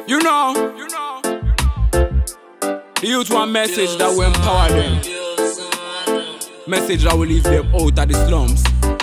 You know, the youth want message that will empower them. Message that will leave them out of the slums.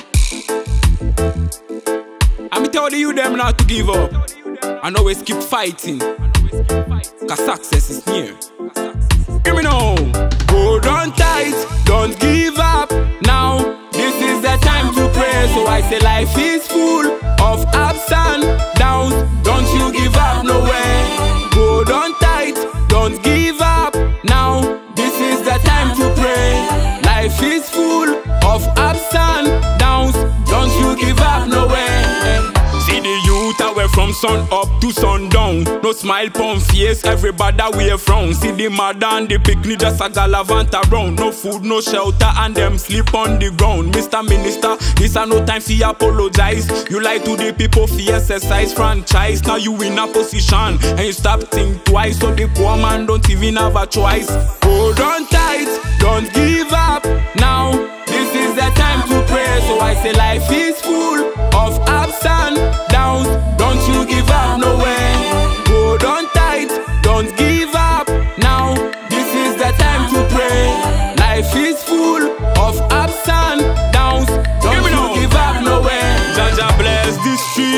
I'm tell the youth them not to give up and always keep fighting, cause success is near. Hear me now. Hold on tight, don't give up. Now, this is the time to pray. So I say life is full of ups and downs. Don't you give up no way. Hold on tight, don't give up. Now, this is the time to pray. Life is full of ups and downs. Don't you give up no way. See the youth away from sun up to sundown. No smile pon face, everybody wear frown. See the mother and the picnic just a galavant around. No food, no shelter, and them sleep on the ground. Mr. Minister, this a no time for apologize. You lie to the people for exercise franchise. Now you in a position and you stop think twice. So the poor man don't even have a choice. Hold on tight, don't give up. Now, this is the time to pray. So I say life is full of ups and downs. Don't you give up no way. Hold on tight, don't give up. Now, this is the time to pray. Life is full of ups and downs. Don't you give up no way. Jaja bless the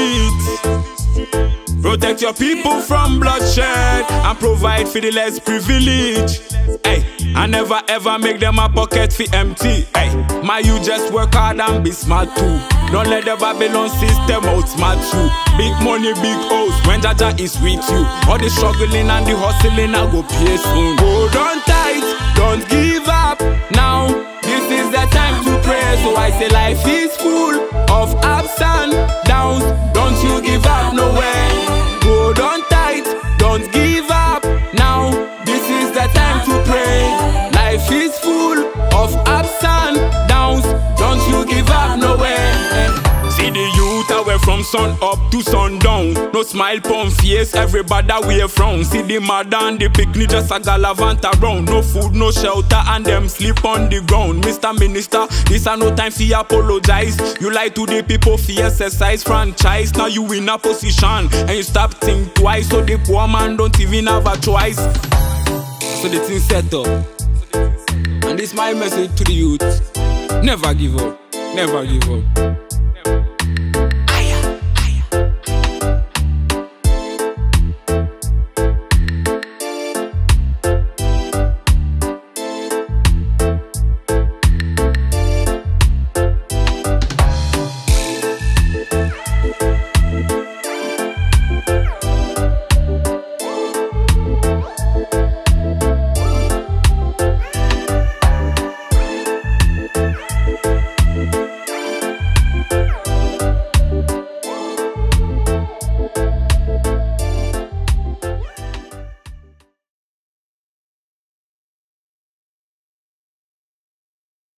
streets, protect your people from bloodshed, and provide for the less privileged. Hey, I never ever make them a pocket fi empty. Hey, my you just work hard and be smart too. Don't let the Babylon system outsmart you. Big money, big house, when Jaja is with you. All the struggling and the hustling I go pay soon. Hold on tight, don't give up. Now, this is the time to pray. So I say life is full of ups and downs. Don't you give up no way. Hold on tight, don't give up. Now, this is the time to pray. Life is full of ups and downs. Don't you give up no way. See the youth away from sun up to sundown. No smile pon face, everybody wear frown. See the mother and the picnic just a galavant around. No food, no shelter, and them sleep on the ground. Mr. Minister, this a no time for apologize. You lie to the people for exercise franchise. Now you in a position and you stop think twice. So the poor man don't even have a choice. So the thing set up. And this my message to the youth. Never give up, never give up.